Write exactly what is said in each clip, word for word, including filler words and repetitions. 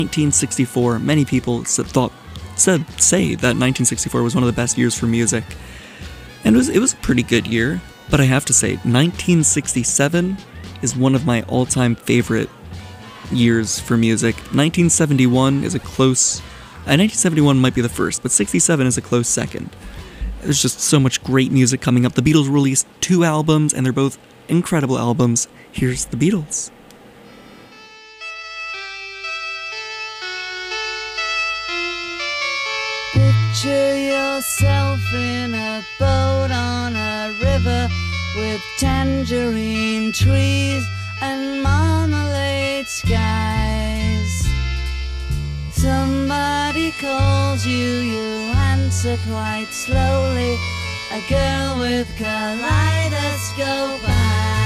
nineteen sixty-four, many people said, thought, said, say that nineteen sixty-four was one of the best years for music. And it was, it was a pretty good year, but I have to say, nineteen sixty-seven is one of my all-time favorite years for music. nineteen seventy-one is a close... Uh, nineteen seventy-one might be the first, but sixty-seven is a close second. There's just so much great music coming up. The Beatles released two albums, and they're both incredible albums. Here's the Beatles. Picture yourself in a boat on a river with tangerine trees and marmalade skies. Somebody calls you, you answer quite slowly. A girl with kaleidoscope eyes.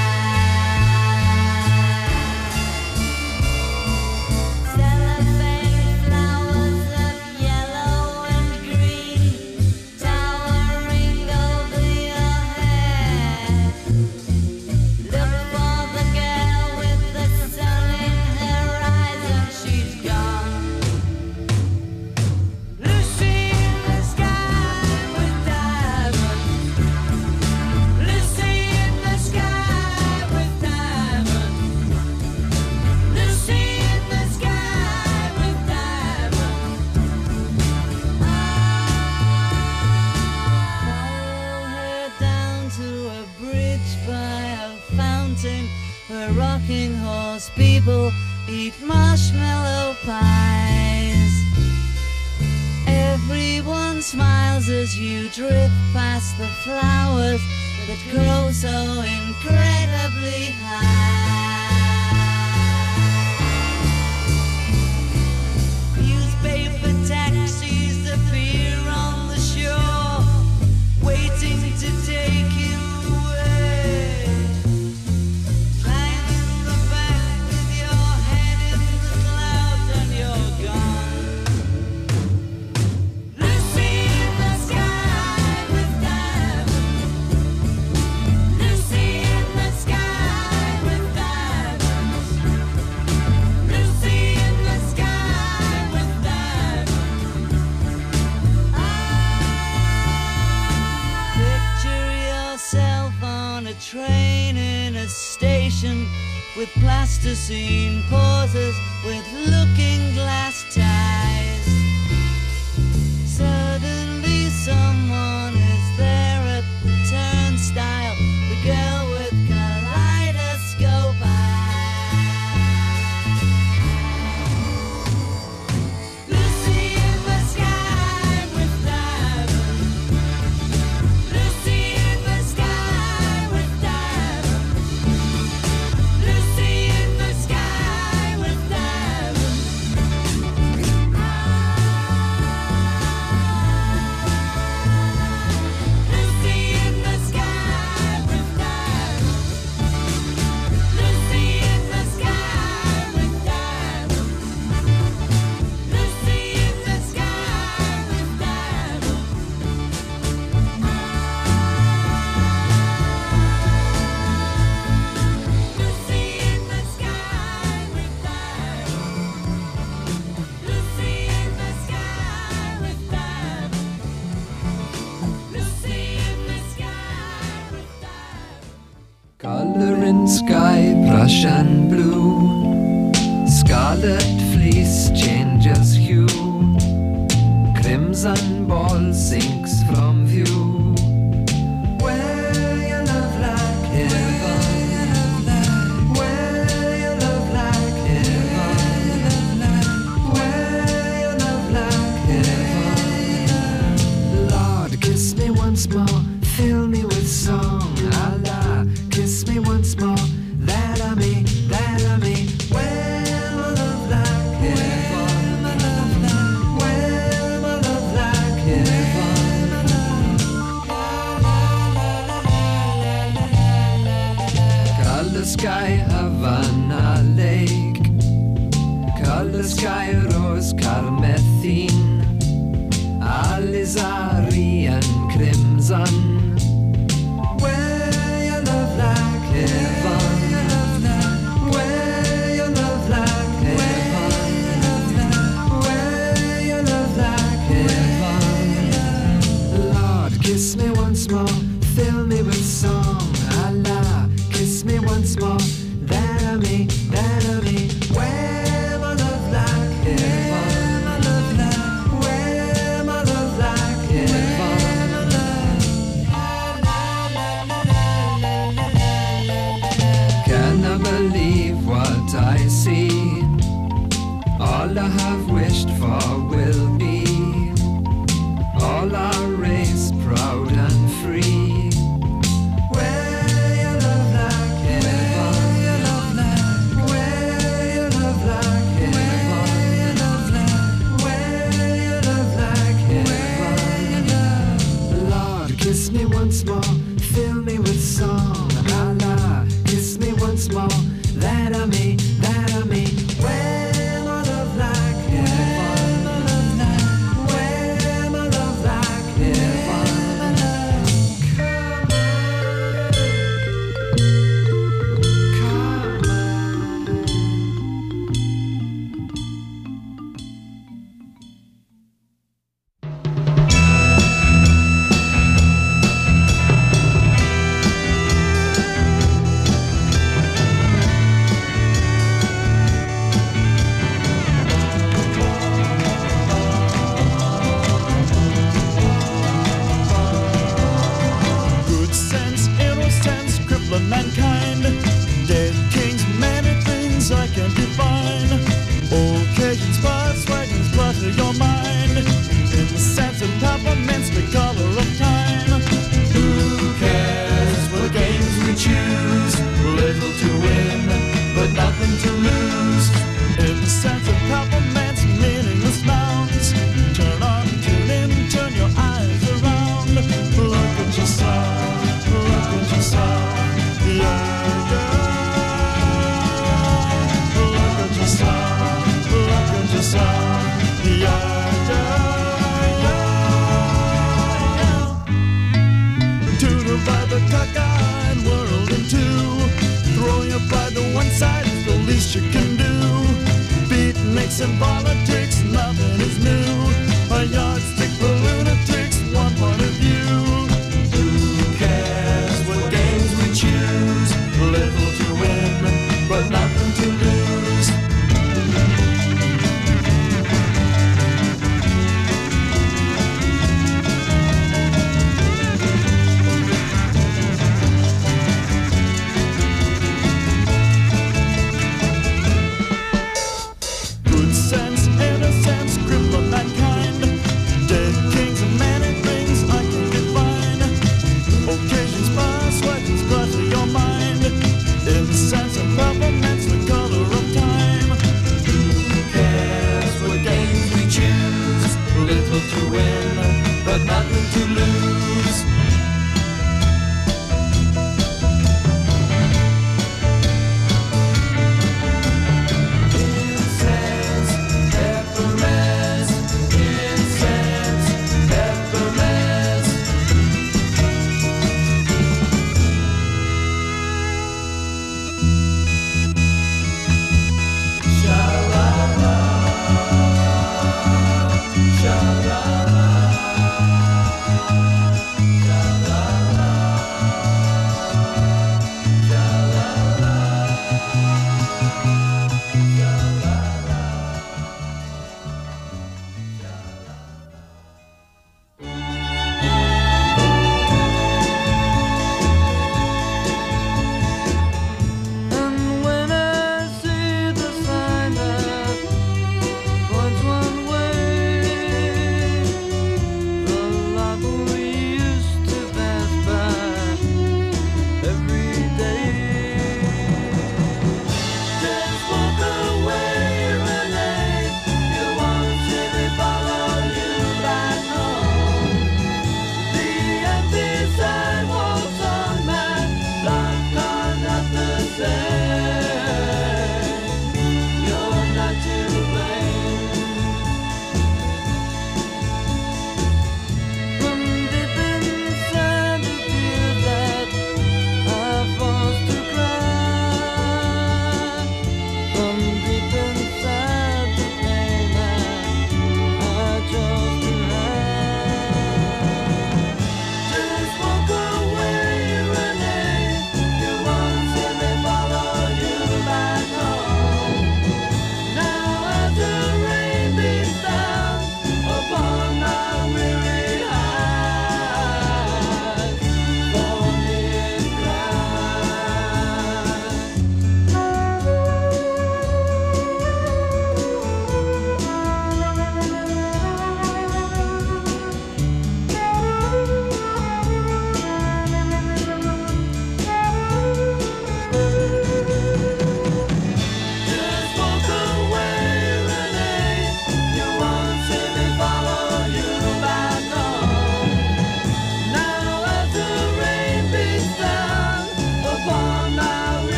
Rocking horse people eat marshmallow pies. Everyone smiles as you drift past the flowers that grow so incredibly high. Newspaper taxis appear on the shore, waiting to take you. Train in a station with plasticine pauses with looking glass ties. Suddenly someone is there at the turnstile, the girl with kaleidoscope eyes. Lucy in the sky with diamonds. Lucy in the sky. Coloring sky, brush and blue. Scarlet fleece changes hue. Crimson ball sinks from view. Where your love like heaven. Where your love like heaven. Where your love like heaven. Lord, kiss me once more, fill me with song. Allah, kiss me once more, that I may, that I may. Well, my love like heaven, my love like, well, my love like heaven. Color sky, Havana Lake. Color sky, rose carmethine. Alizari and crimson. Heaven, where your love like heaven, All I have wished for will be all our race proud and free. Where your love like heaven, your love like, where your love like heaven, your love like, where your love like heaven. Lord, kiss me once more, fill me with song. Allah, kiss me once more, that I may, that I may. Where my love like heaven, my love like, where my love like heaven. Come on, come Good sense, innocence, crippling mankind. Dead kings, many things I can define. Occasions, spots, wagons, flutter your mind. In the sense of peppermints, the color of time. Who cares what games we choose? Little to win, but nothing to lose. In the sense of peppermints, meaningless nouns. Turn on, tune in, turn your eyes around. Look at yourself, look at yourself. Yeah, yeah. Look at yourself, look at yourself. Yeah, yeah, yeah. To divide the cockeyed world in two. Throwing your pride to one side is the least you can do. Beatniks and politics, nothing is new. A yardstick for lunatics, one point of view. Who cares what games we choose? Little to win, but nothing to lose. Good sense, innocence, crippling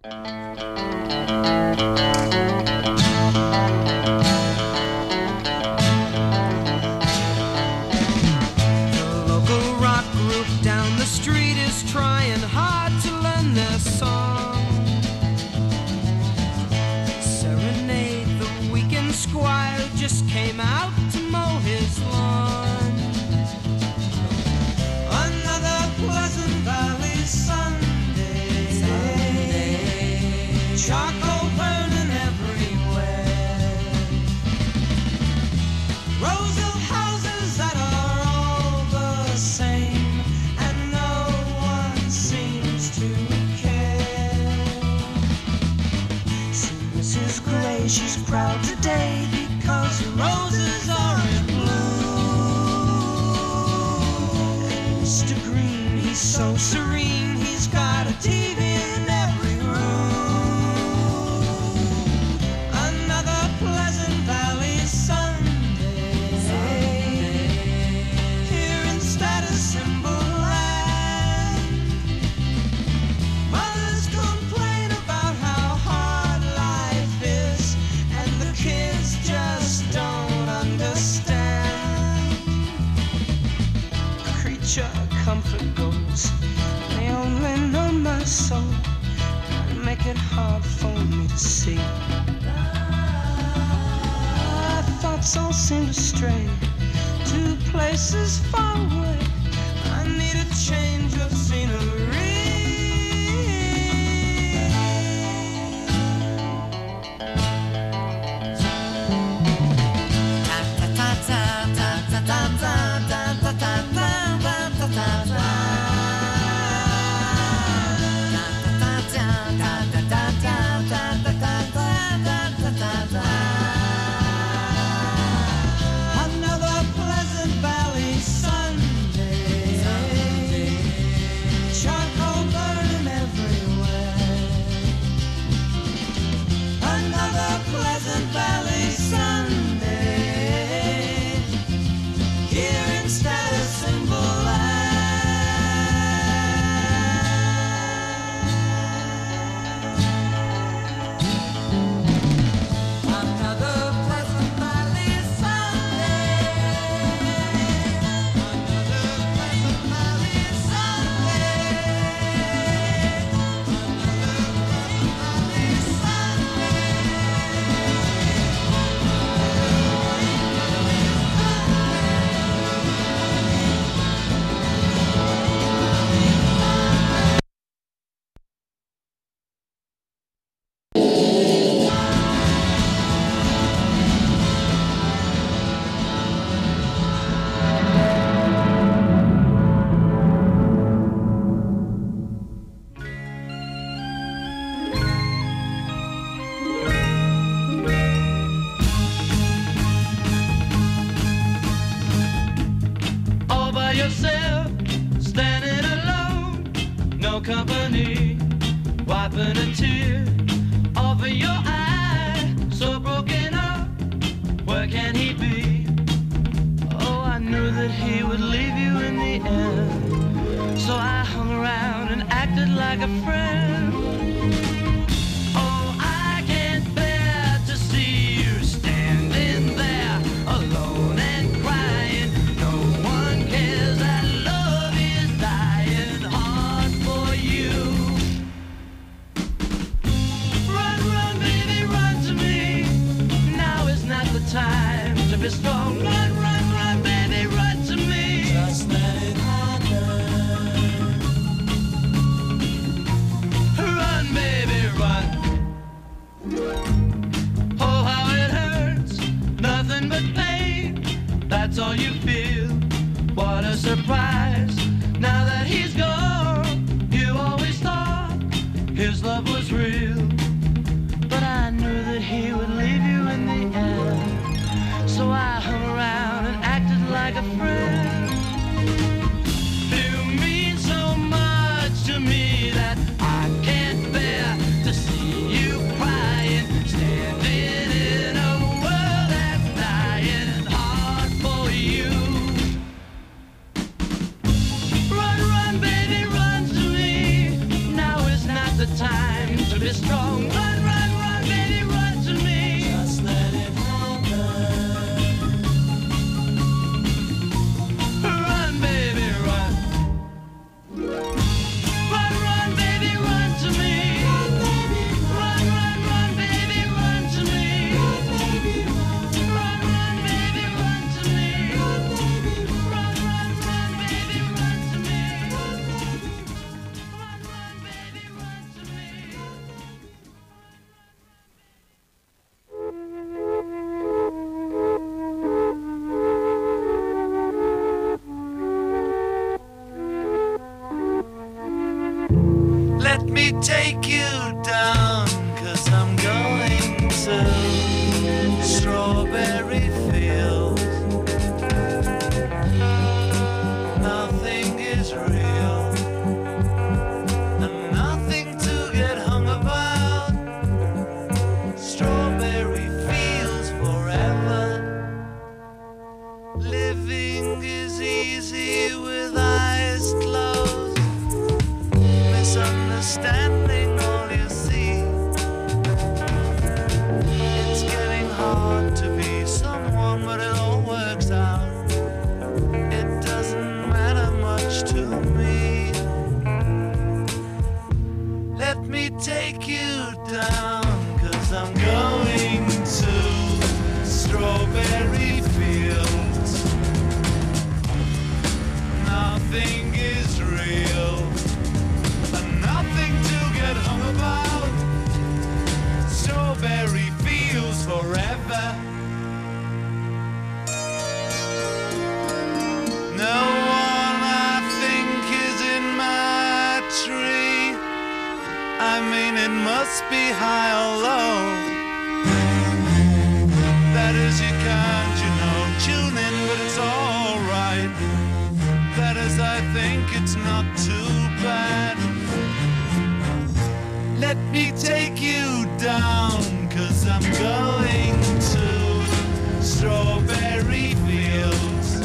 The local rock group down the street is trying hard to learn their song. Serenade the weekend squire who just came out to mow his lawn. Another Pleasant Valley Sunday. Sunday. Charcoal burning everywhere. Rows of houses that are all the same, and no one seems to care. See Missus Gray, she's proud today because the roses are in bloom. And Mister Green, he's so serene, he's got a T V in every room. Another Pleasant Valley Sunday. Here in Status Symbol Land. Mothers complain about how hard life is, and the kids just don't understand. Creature comfort goes, they only know my soul and make it hard for me to see. My thoughts all seem to stray to places far away. I need a change of scenery. Another Pleasant Valley Sunday. Charcoal burning everywhere. Another Pleasant Valley Sunday. Here in Status Symbol Another Pleasant Valley Sunday. Another Pleasant Valley Sunday. All by yourself, standing alone, no company, wiping a tear off of your eye, so broken up, where can he be? Oh, I knew that he would leave you in the end, so I hung around and acted like a friend. Oh, I can't bear to see you standing there alone and crying. No one cares that love is dying hard for you. Run, run, baby, run to me. Now is not the time to be strong. Run, run, run, baby, run to me. Just let it happen. Run, baby, run. Oh, how it hurts, nothing but pain. That's all you feel. What a surprise. Now that he's gone, you always thought his love was real. But I knew that he would leave you in the end, so I hung around and acted like a friend. You mean so much to me that I can't bear to see you crying, standing in a world that's dying hard for you. Run, run, baby, run to me. Now is not the time to to be strong. Run, run, run, baby, run to me. Just let it happen. Run, baby, run. Run, run, baby, run to me. Run, run, run, baby, run to me. Run, run, baby, run to me. Run, run, run, baby, run to me. Run, run, baby, run to me. Let me take you down, cause I'm going to strawberry fields. Nothing is real, and nothing to get hung about. Strawberry fields forever. Living is easy with eyes closed. Misunderstanding all you see. It's getting hard to be someone, but it all works out. It doesn't matter much to me. Let me take you down, cause I'm going to strawberry fields. Nothing is real, and nothing to get hung about. Strawberry fields forever. No one I think is in my tree. I mean, it must be high or low. That is, you can't, you know, tune in, but it's alright. That is, I think it's not too bad. Let me take you down, cause I'm going to strawberry fields.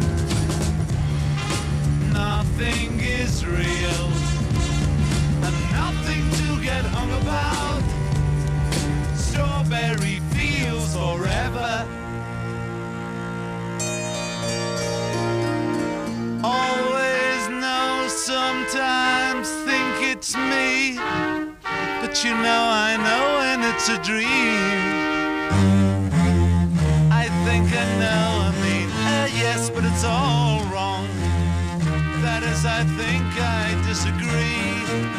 Nothing is real, and nothing to get hung about. Strawberry fields forever. Always know, sometimes think it's me, but you know I know when it's a dream. I think I know, I mean, uh, yes, but it's all wrong. That is, I think I disagree.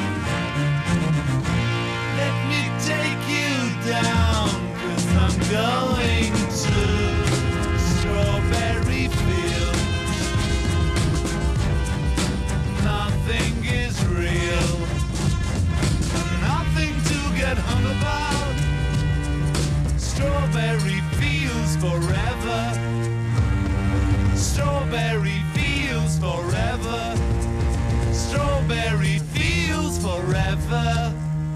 Let me take you down, cause I'm going to strawberry fields. Nothing is real, nothing to get hung about. Strawberry fields forever. Strawberry fields forever. Strawberry fields forever.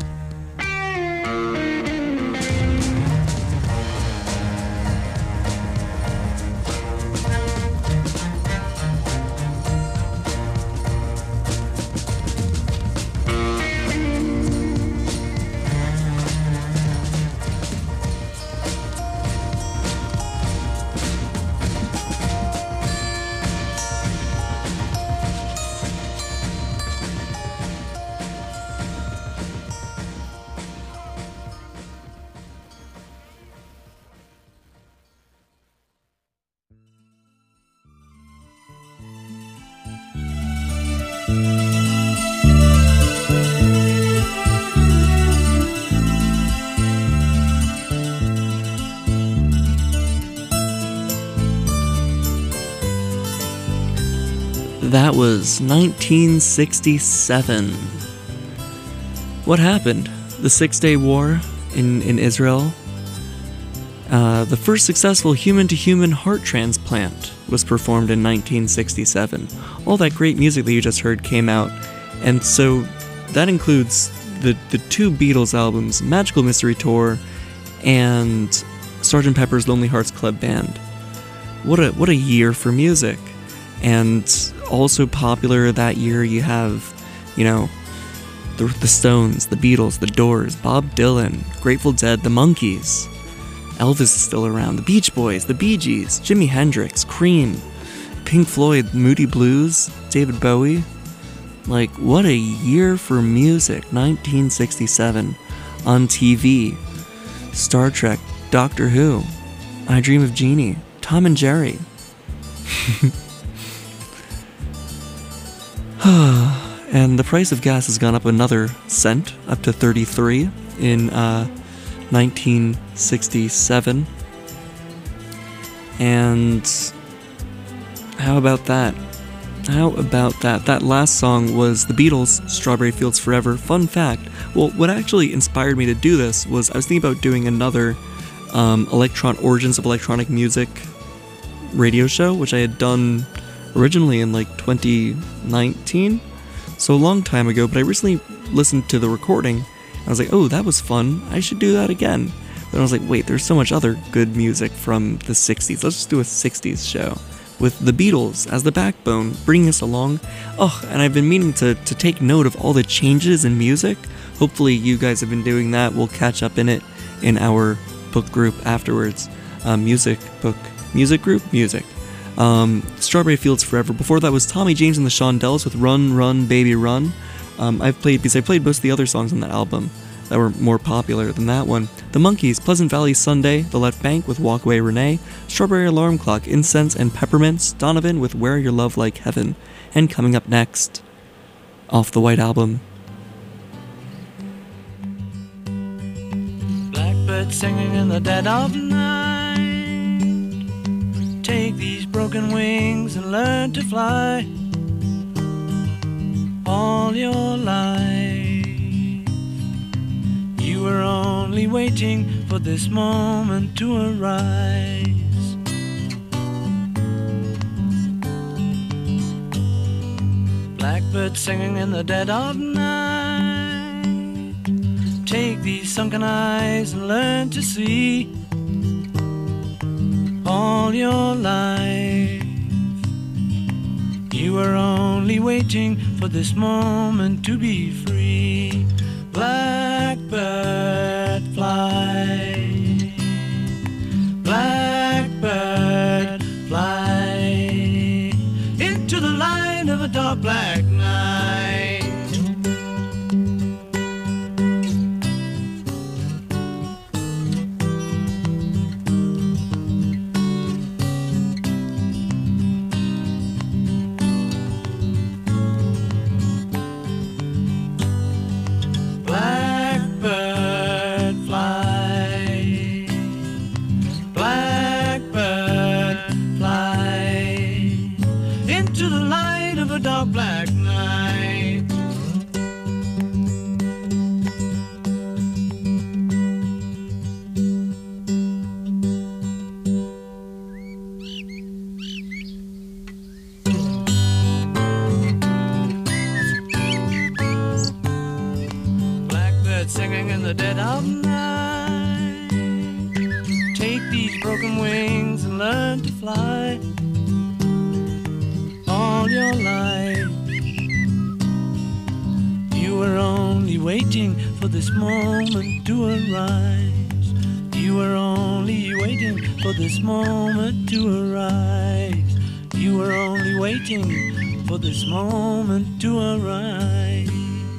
That was nineteen sixty-seven. What happened? The Six-Day War in, in Israel? Uh, the first successful human-to-human heart transplant was performed in nineteen sixty-seven. All that great music that you just heard came out, and so that includes the, the two Beatles albums, Magical Mystery Tour and Sergeant Pepper's Lonely Hearts Club Band. What a what a year for music. And also popular that year, you have, you know, The, the Stones, the Beatles, the Doors, Bob Dylan, Grateful Dead, the Monkees. Elvis is still around. The Beach Boys, the Bee Gees, Jimi Hendrix, Cream, Pink Floyd, Moody Blues, David Bowie. Like, what a year for music. nineteen sixty-seven. On T V. Star Trek, Doctor Who, I Dream of Jeannie, Tom and Jerry. And the price of gas has gone up another cent, up to thirty-three in uh, nineteen sixty-seven. And how about that? How about that? That last song was the Beatles' Strawberry Fields Forever. Fun fact, well, what actually inspired me to do this was I was thinking about doing another um, electron Origins of Electronic Music radio show, which I had done originally in like twenty nineteen, so a long time ago, but I recently listened to the recording, and I was like, oh, that was fun, I should do that again. Then I was like, wait, there's so much other good music from the sixties, let's just do a sixties show, with the Beatles as the backbone, bringing us along. Oh, and I've been meaning to, to take note of all the changes in music. Hopefully you guys have been doing that, we'll catch up in it in our book group afterwards. Uh, music book, music group, music. Um, Strawberry Fields Forever. Before that was Tommy James and the Shondells with Run, Run, Baby, Run. Um, I've played, because I played most of the other songs on that album that were more popular than that one. The Monkees, Pleasant Valley Sunday, The Left Bank with Walk Away Renee, Strawberry Alarm Clock, Incense and Peppermints, Donovan with Wear Your Love Like Heaven. And coming up next, off the White Album. Blackbird singing in the dead of night. Take these broken wings and learn to fly. All your life you were only waiting for this moment to arise. Blackbird singing in the dead of night. Take these sunken eyes and learn to see. All your life you were only waiting for this moment to be free. Blackbird fly, blackbird fly into the light of a dark black night. Black night. Blackbird singing in the dead of night. Take these broken wings and learn to fly. All your life you were only waiting for this moment to arise. You were only waiting for this moment to arise. You were only waiting for this moment to arise.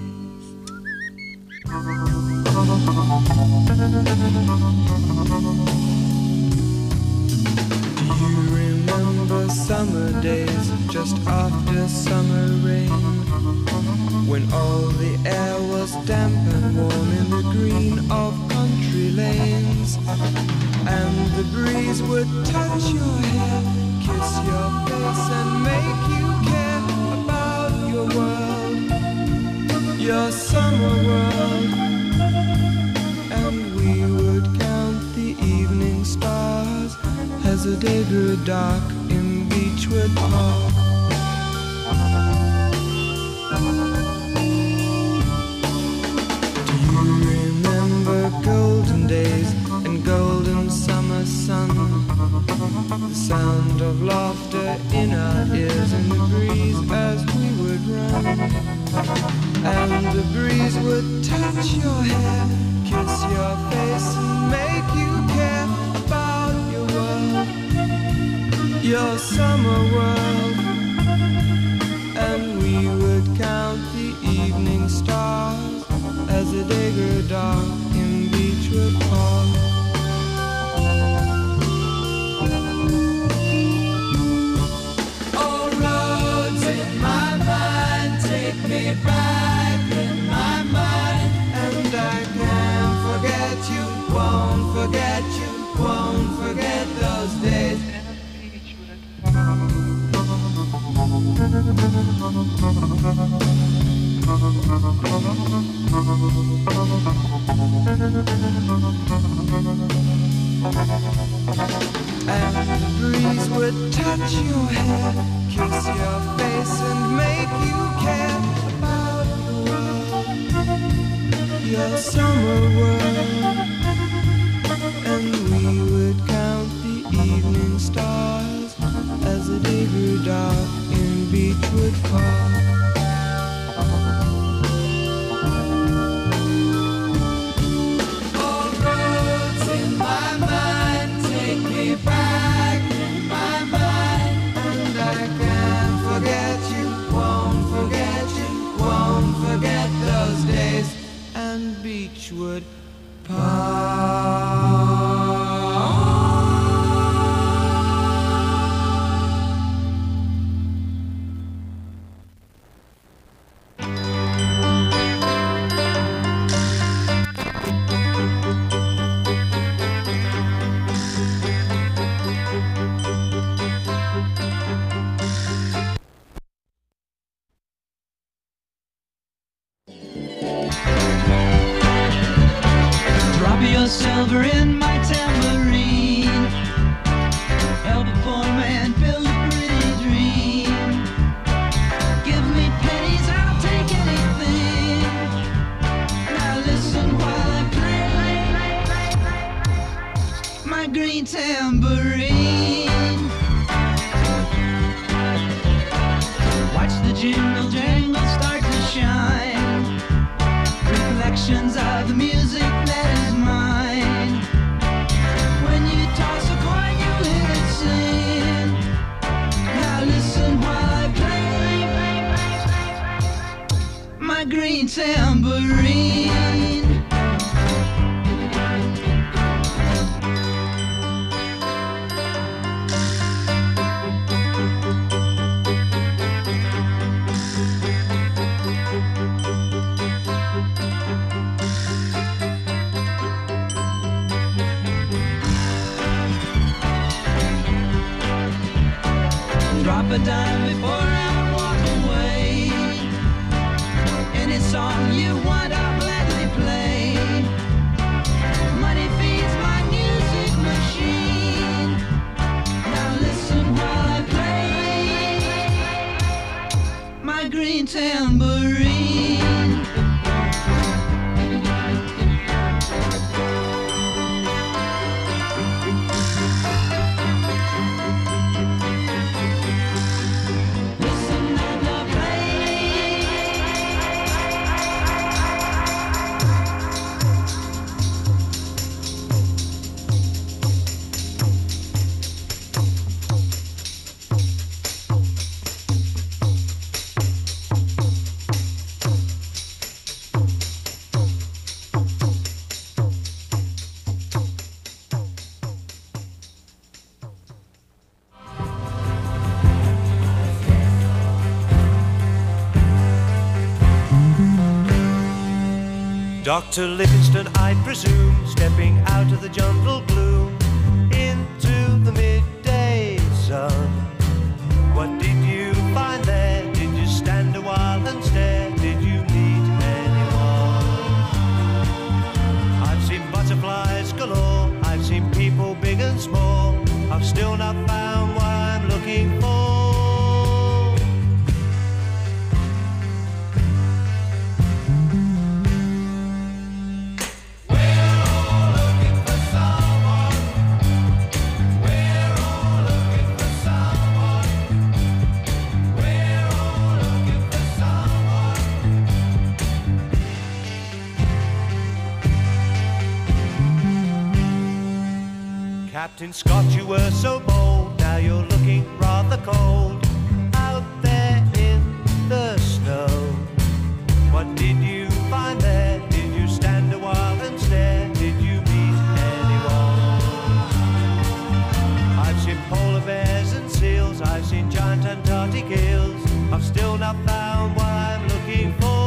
Do you remember summer days just after summer rain, when all the air was damp and warm in the green of country lanes, and the breeze would touch your hair, kiss your face and make you care about your world, your summer world, and we would count the evening stars as the day grew dark in Beechwood Park. Do you remember golden days and golden summer sun? The sound of laughter in our ears in the breeze as we would run. and the breeze would touch your hair, kiss your face and make you care about your world, your summer world. And we would count the evening stars as the day grew dark in Beechwood Park. Oh, roads in my mind, take me back in my mind, and I can't forget you, won't forget you, won't forget those days. And the breeze would touch your hair, kiss your face and make you care about your world, your summer world. And we would count the evening stars as the day grew dark in Beechwood Park. All roads in my mind take me back in my mind, and I can't forget you, won't forget you, won't forget those days and Beechwood Park. Silver in my tambourine, help a poor man build a pretty dream. Give me pennies, I'll take anything. Now listen while I play my green tambourine. Watch the jingle jangle start to shine, reflections of the music that is mine. When you toss a coin, you hear it sing. Now listen while I play my green tambourine. Drop a dime before I walk away. Any song you want, I'll gladly play. Money feeds my music machine. Now listen while I play my green tambourine. Doctor Livingstone, I presume, stepping out of the jungle gloom into the midday sun. What did you find there? Did you stand a while and stare? Did you meet anyone? I've seen butterflies galore, I've seen people big and small. I've still not found what I'm looking for. We're all looking for someone Captain Scott, you were so bold, now you're looking rather cold out there in the snow. What did you find there? Did you stand a while and stare? Did you meet anyone? I've seen polar bears and seals, I've seen giant Antarctic eels. I've still not found what I'm looking for.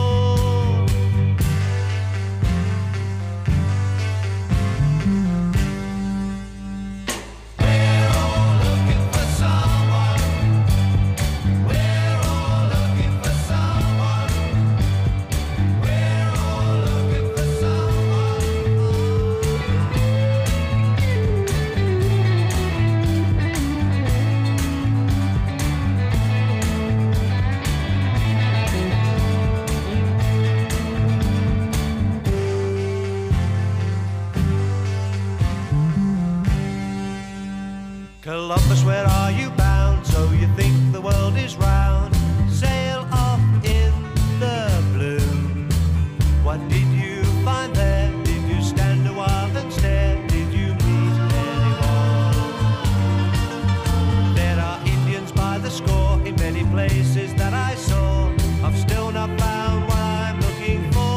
Columbus, where are you bound? So you think the world is round? Sail off in the blue. What did you find there? Did you stand a while and stare? Did you meet anyone? There are Indians by the score in many places that I saw. I've still not found what I'm looking for.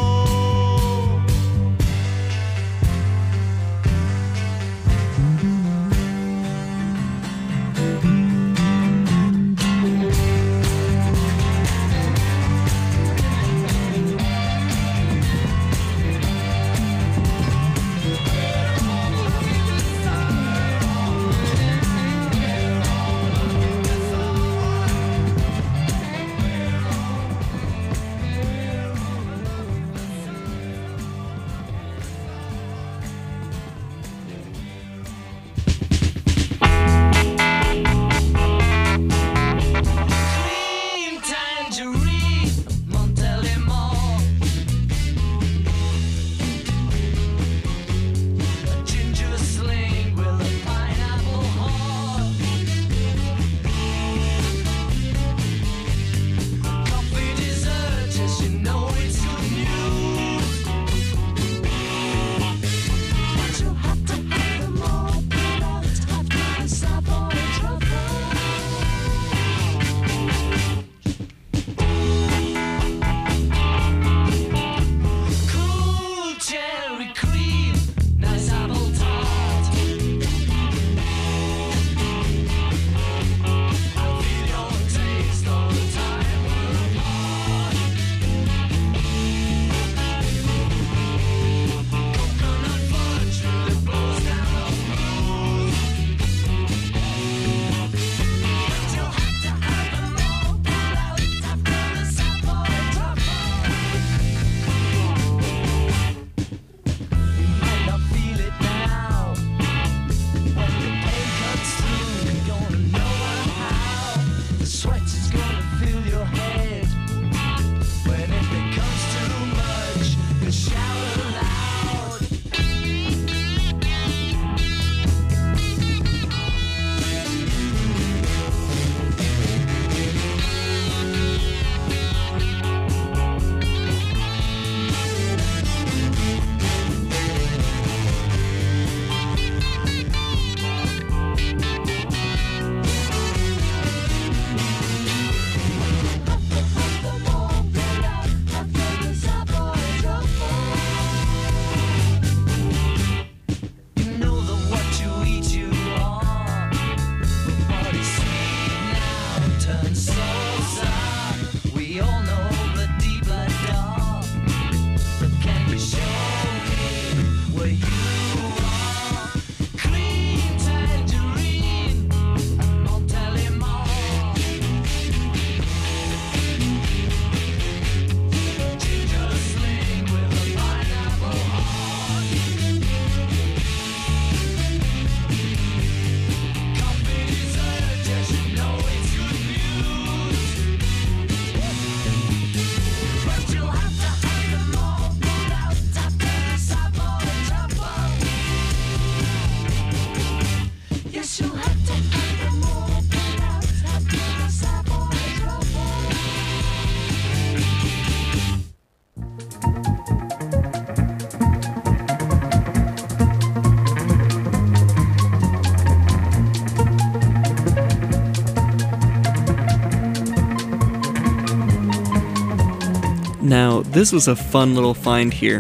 this was a fun little find here.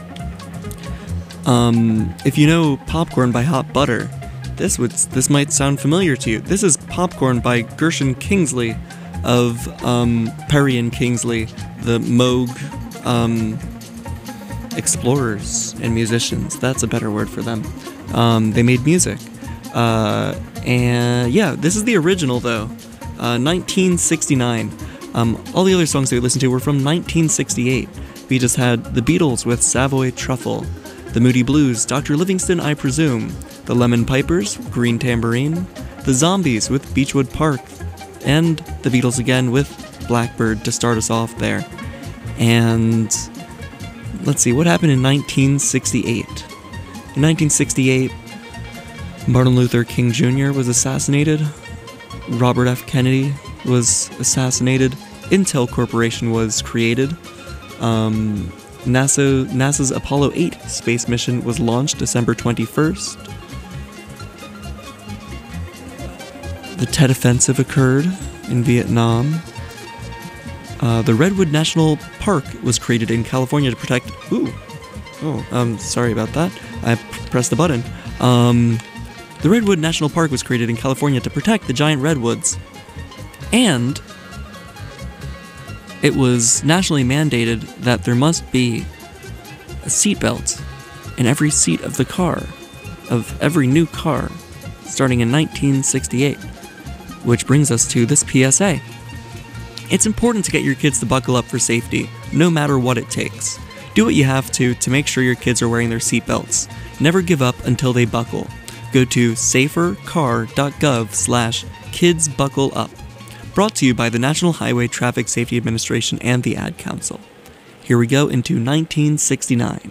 Um, if you know Popcorn by Hot Butter, this would this might sound familiar to you. This is Popcorn by Gershon Kingsley of um, Perry and Kingsley, the Moog um, explorers and musicians. That's a better word for them. Um, they made music. Uh, and yeah, this is the original though, uh, nineteen sixty-nine. Um, all the other songs that we listened to were from nineteen sixty-eight. We just had the Beatles with Savoy Truffle, the Moody Blues, Doctor Livingston, I Presume, the Lemon Pipers, Green Tambourine, the Zombies with Beechwood Park, and the Beatles again with Blackbird to start us off there. And let's see, what happened in nineteen sixty-eight? In nineteen sixty-eight, Martin Luther King Junior was assassinated, Robert F. Kennedy was assassinated, Intel Corporation was created, um, NASA, NASA's Apollo eight space mission was launched December twenty-first, the Tet Offensive occurred in Vietnam, uh, the Redwood National Park was created in California to protect... Ooh, oh, um, sorry about that, I p- pressed the button. Um, the Redwood National Park was created in California to protect the giant redwoods. And it was nationally mandated that there must be a seatbelt in every seat of the car, of every new car, starting in nineteen sixty-eight. Which brings us to this P S A. It's important to get your kids to buckle up for safety, no matter what it takes. Do what you have to to make sure your kids are wearing their seatbelts. Never give up until they buckle. Go to safercar.gov slash kidsbuckleup. Brought to you by the National Highway Traffic Safety Administration and the Ad Council. Here we go into nineteen sixty-nine.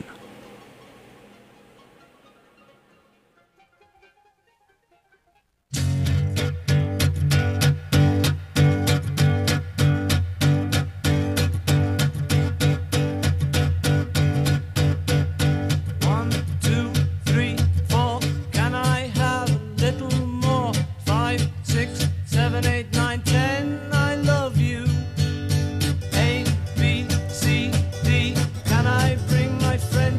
Friend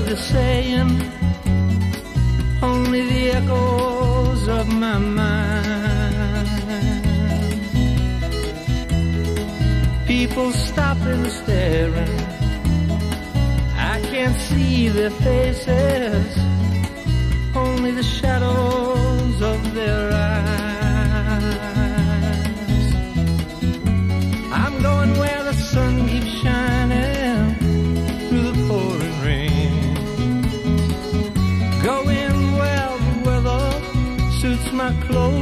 the saying, only the echoes of my mind. People stopping, staring, I can't see their faces, only the shadows of their eyes. I'm going where the sun keeps shining through the pouring rain, going where the weather suits my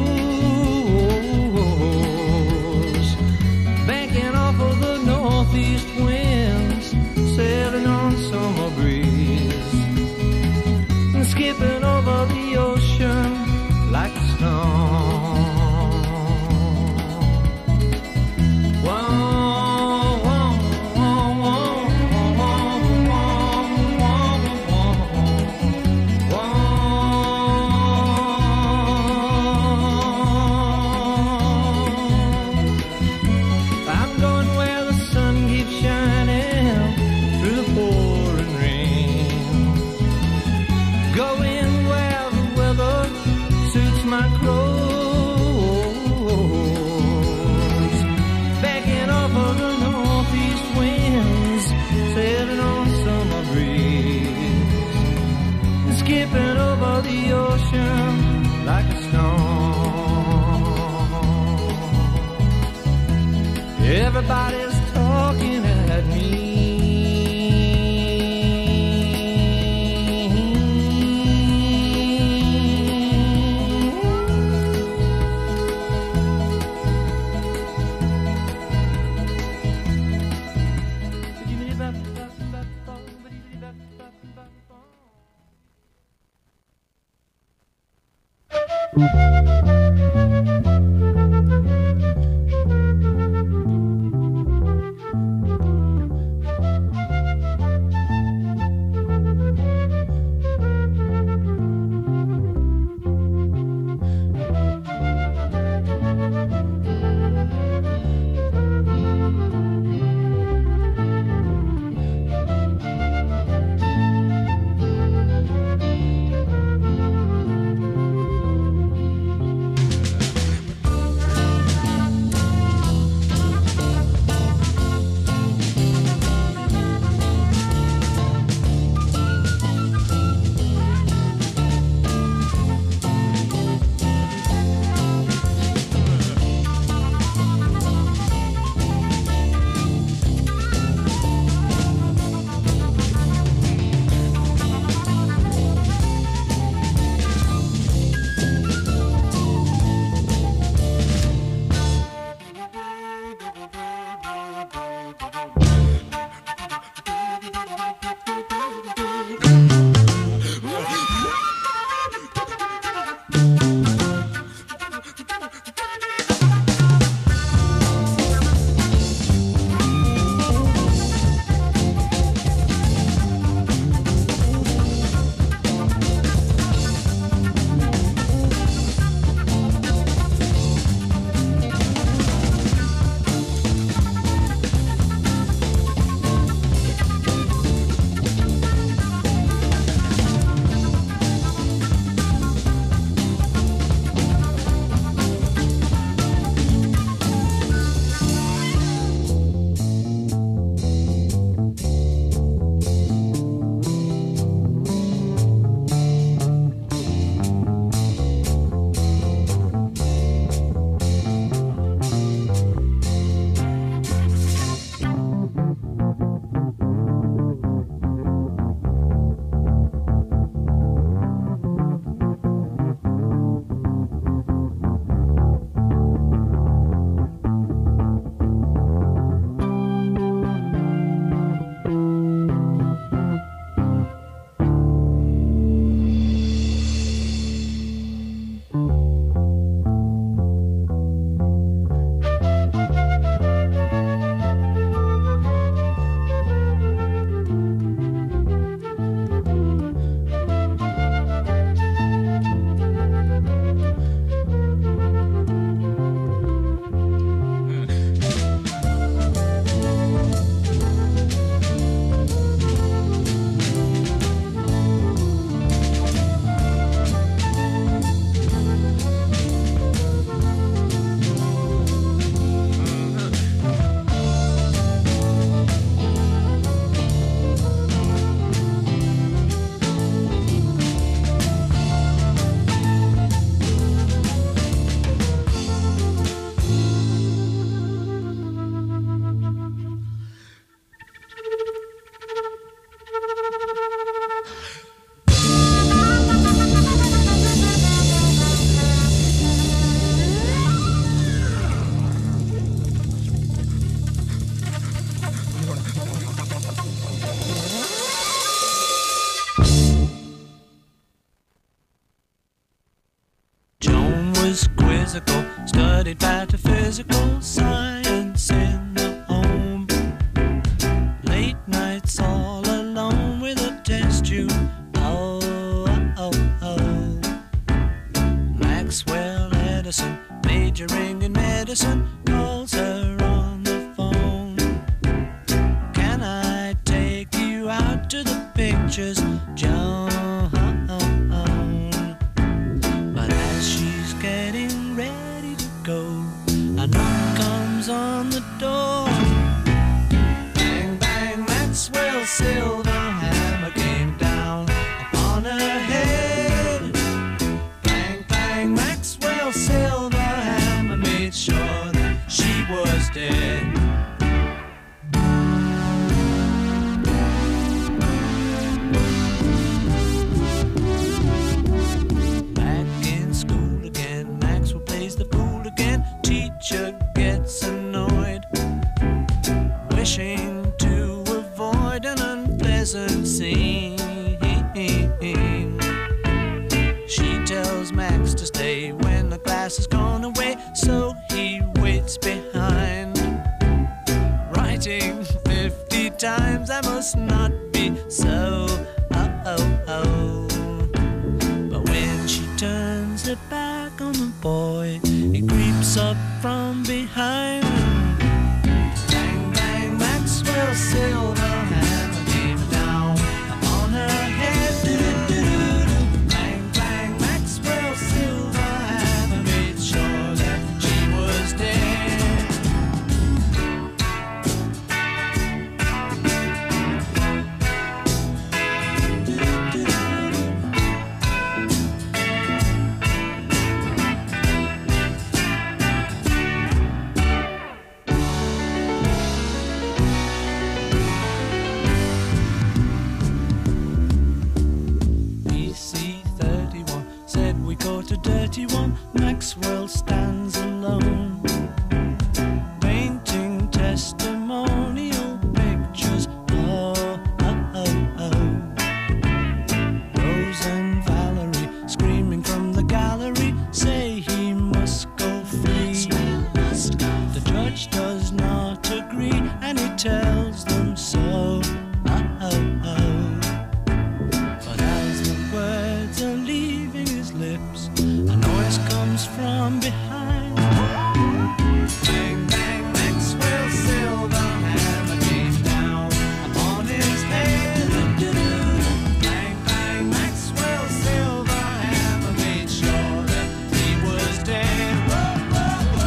clothes, banking off of the northeast winds, sailing on summer breeze, and skipping over the ocean like a stone. Skipping over the ocean like a stone. Everybody's talking at me. physical, studied metaphysical science in the home. Late nights all alone with a test tube. Oh, oh, oh, oh. Maxwell Edison, majoring in medicine, calls her on the phone. Can I take you out to the pictures, Joan? But as she's getting ready to go, a knock comes on the door. Bang, bang, Maxwell's silver hammer came down upon her head. Bang, bang, Maxwell's silver hammer made sure that she was dead. Teacher gets annoyed, wishing to avoid an unpleasant scene. She tells Max to stay when the class has gone away, so he waits behind, writing fifty times, I must not be so. Oh, oh, oh. But when she turns her back on the boy, he creeps up from behind. Bang, bang, Maxwell's silver hammer came down upon her head. Do-do-do-do-do. Bang, bang, Maxwell's silver hammer made sure that she was dead. To dirty one, Maxwell stands alone, painting testimonial pictures. Oh, oh, oh, oh. Rose and Valerie, screaming from the gallery, say he must go free. The judge does not agree, and he tells them so. Oh, oh, oh. But as the words are leaving his lips, a noise comes from behind. Bang, bang, Maxwell's silver hammer came down upon his head. Bang, bang, Maxwell's silver hammer made sure that he was dead. Whoa, whoa,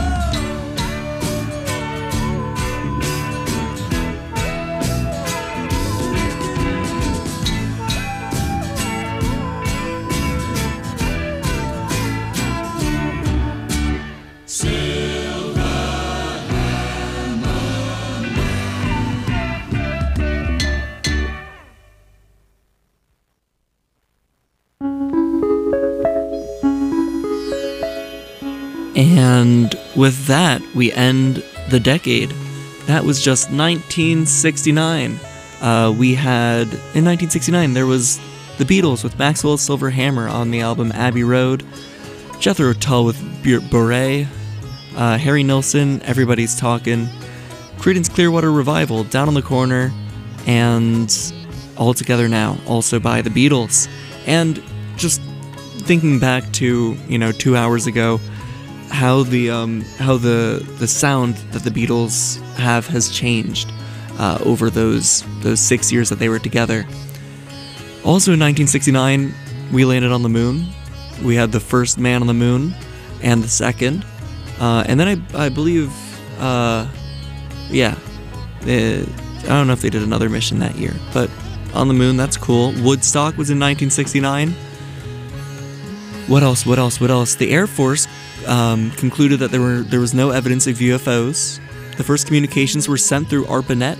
And with that, we end the decade. That was just nineteen sixty-nine. Uh, we had, in nineteen sixty-nine, there was the Beatles with Maxwell's Silver Hammer on the album Abbey Road, Jethro Tull with Beret, uh, Harry Nilsson, Everybody's Talkin', Creedence Clearwater Revival, Down on the Corner, and All Together Now, also by the Beatles. And just thinking back to, you know, two hours ago, how the um, how the the sound that the Beatles have has changed uh, over those those six years that they were together. Also in nineteen sixty-nine, we landed on the moon. We had the first man on the moon and the second, uh, and then I I believe, uh, yeah, uh, I don't know if they did another mission that year, but on the moon, that's cool. Woodstock was in nineteen sixty-nine. What else? What else? What else? The Air Force um, concluded that there were there was no evidence of U F Os. The first communications were sent through ARPANET.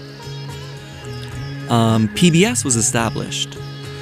Um, P B S was established.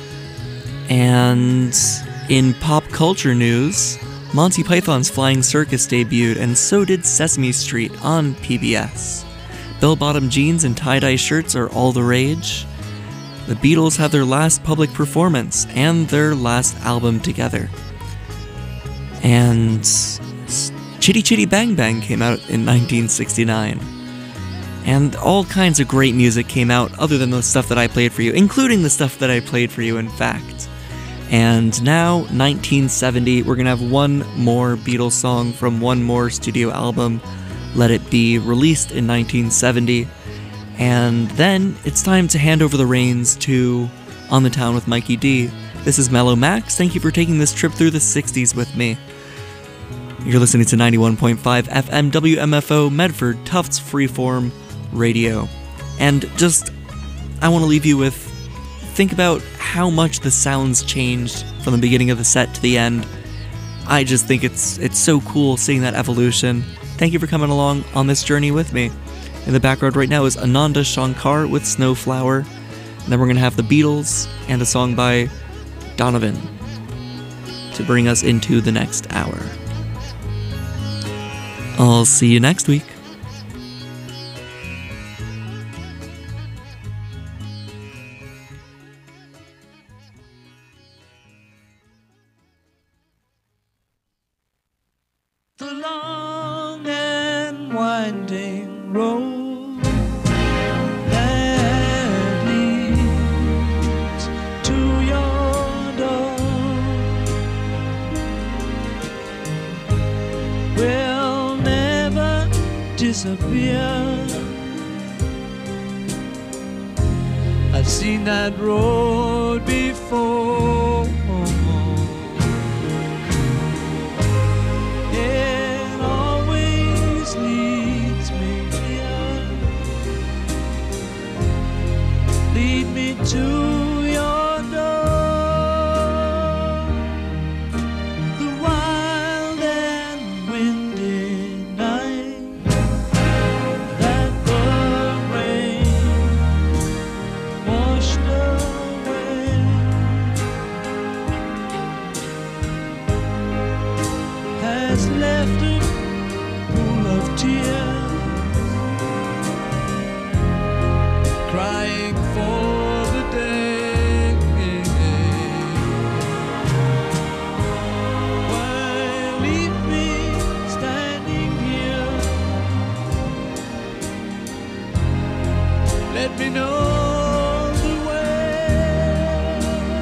And in pop culture news, Monty Python's Flying Circus debuted, and so did Sesame Street on P B S. Bell-bottom jeans and tie-dye shirts are all the rage. The Beatles have their last public performance and their last album together. And Chitty Chitty Bang Bang came out in nineteen sixty-nine. And all kinds of great music came out other than the stuff that I played for you, including the stuff that I played for you, in fact. And now, nineteen seventy, we're gonna have one more Beatles song from one more studio album, Let It Be, released in nineteen seventy. And then it's time to hand over the reins to On the Town with Mikey D. This is Mellow Max. Thank you for taking this trip through the sixties with me. You're listening to ninety-one point five F M W M F O Medford Tufts Freeform Radio. And just, I want to leave you with, think about how much the sounds changed from the beginning of the set to the end. I just think it's it's so cool seeing that evolution. Thank you for coming along on this journey with me. In the background right now is Ananda Shankar with Snowflower. And then we're going to have the Beatles and a song by Donovan to bring us into the next hour. I'll see you next week. The long and winding road that leads to your door will never disappear. I've seen that road before. To your door, the wild and windy night that the rain washed away has left a pool of tears crying for me know the way.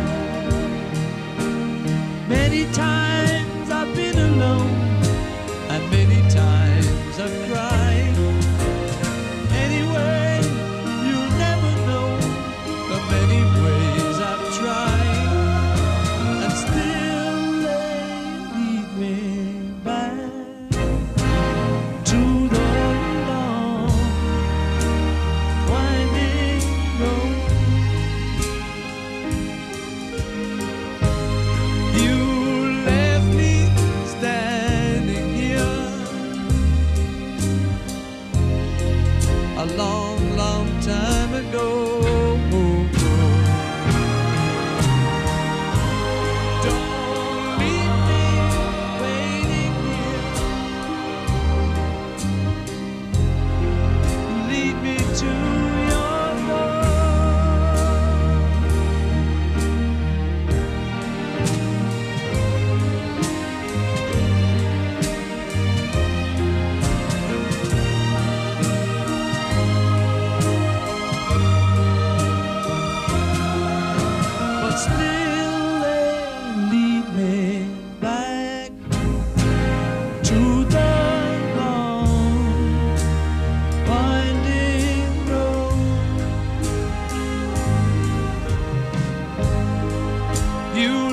Many times I've been alone, and many times I've cried. Anyway, you'll never know the many ways I've tried, and still they lead me back to the long, long time ago. Don't leave me waiting here. Lead me to your still they lead me back to the long winding road. You